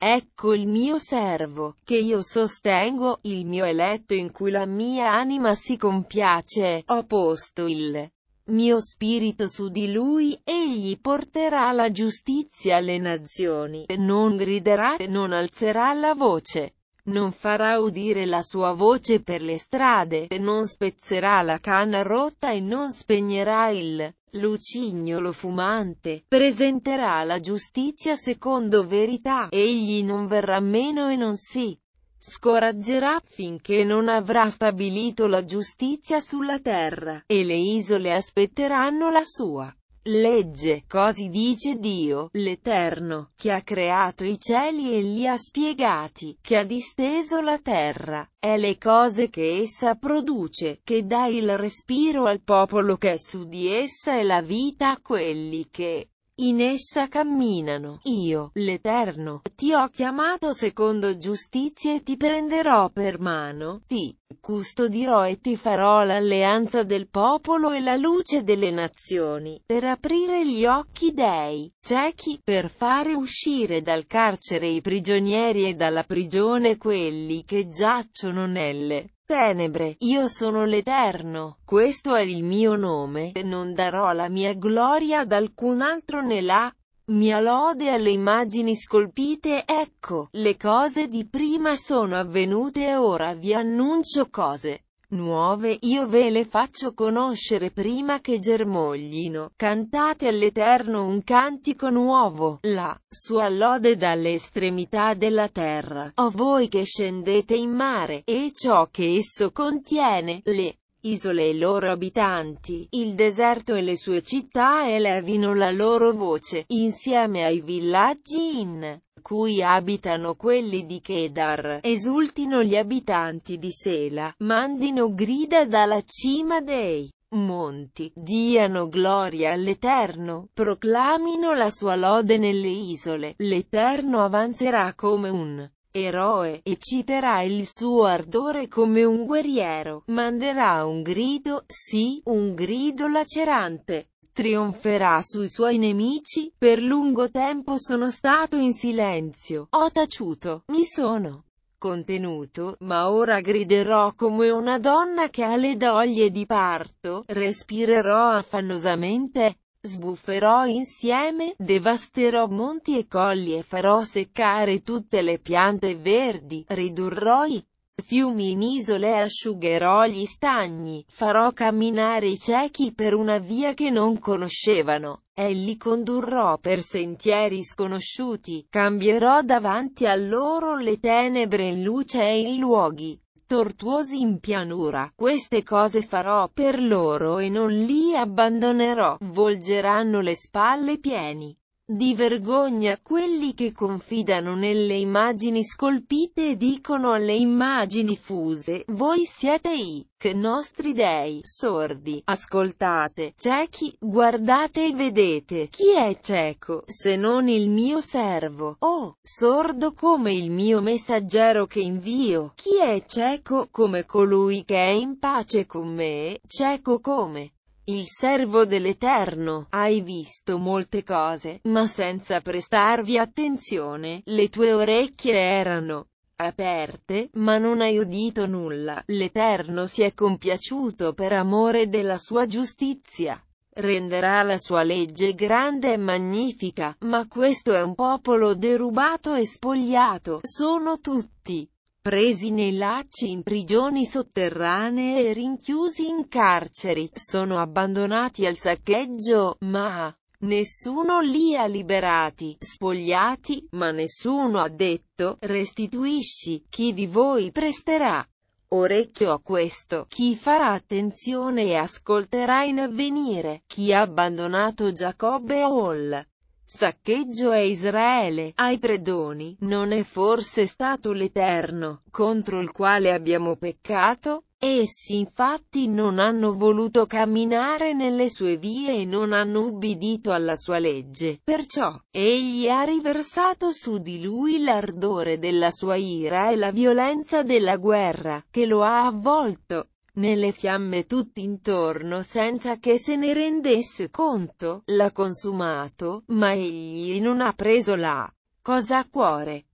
ecco il mio servo, che io sostengo, il mio eletto in cui la mia anima si compiace, ho posto il mio spirito su di lui, egli porterà la giustizia alle nazioni, non griderà e non alzerà la voce, non farà udire la sua voce per le strade, non spezzerà la canna rotta e non spegnerà il lucignolo fumante, presenterà la giustizia secondo verità, egli non verrà meno e non si scoraggerà finché non avrà stabilito la giustizia sulla terra, e le isole aspetteranno la sua legge. Così dice Dio, l'Eterno, che ha creato i cieli e li ha spiegati, che ha disteso la terra, e le cose che essa produce, che dà il respiro al popolo che è su di essa e la vita a quelli che in essa camminano. Io, l'Eterno, ti ho chiamato secondo giustizia e ti prenderò per mano, ti custodirò e ti farò l'alleanza del popolo e la luce delle nazioni, per aprire gli occhi dei ciechi, per fare uscire dal carcere i prigionieri e dalla prigione quelli che giacciono nelle tenebre. Io sono l'Eterno, questo è il mio nome, e non darò la mia gloria ad alcun altro né la mia lode alle immagini scolpite. Ecco, le cose di prima sono avvenute e ora vi annuncio cose nuove, io ve le faccio conoscere prima che germoglino. Cantate all'Eterno un cantico nuovo, la sua lode dalle estremità della terra. O voi che scendete in mare, e ciò che esso contiene, le isole e i loro abitanti, il deserto e le sue città, elevino la loro voce, insieme ai villaggi in cui abitano quelli di Kedar, esultino gli abitanti di Sela, mandino grida dalla cima dei monti, diano gloria all'Eterno, proclamino la sua lode nelle isole. L'Eterno avanzerà come un eroe, ecciterà il suo ardore come un guerriero, manderà un grido, sì, un grido lacerante. Trionferà sui suoi nemici. Per lungo tempo sono stato in silenzio, ho taciuto, mi sono contenuto, ma ora griderò come una donna che ha le doglie di parto, respirerò affannosamente, sbufferò insieme, devasterò monti e colli e farò seccare tutte le piante verdi, ridurrò i fiumi in isole e asciugherò gli stagni, farò camminare i ciechi per una via che non conoscevano, e li condurrò per sentieri sconosciuti, cambierò davanti a loro le tenebre in luce e i luoghi tortuosi in pianura. Queste cose farò per loro e non li abbandonerò. Volgeranno le spalle pieni di vergogna quelli che confidano nelle immagini scolpite e dicono alle immagini fuse, voi siete i nostri dei. Sordi, ascoltate, ciechi, guardate e vedete. Chi è cieco, se non il mio servo? O sordo come il mio messaggero che invio? Chi è cieco, come colui che è in pace con me? Cieco come il servo dell'Eterno. Hai visto molte cose, ma senza prestarvi attenzione. Le tue orecchie erano aperte, ma non hai udito nulla. L'Eterno si è compiaciuto per amore della sua giustizia. Renderà la sua legge grande e magnifica, ma questo è un popolo derubato e spogliato. Sono tutti presi nei lacci in prigioni sotterranee e rinchiusi in carceri. Sono abbandonati al saccheggio, ma nessuno li ha liberati, spogliati, ma nessuno ha detto, restituisci. Chi di voi presterà orecchio a questo? Chi farà attenzione e ascolterà in avvenire? Chi ha abbandonato Giacobbe o il saccheggio è Israele, ai predoni? Non è forse stato l'Eterno, contro il quale abbiamo peccato? Essi infatti non hanno voluto camminare nelle sue vie e non hanno ubbidito alla sua legge. Perciò, egli ha riversato su di lui l'ardore della sua ira e la violenza della guerra, che lo ha avvolto nelle fiamme tutt'intorno senza che se ne rendesse conto. L'ha consumato, ma egli non ha preso la cosa a cuore.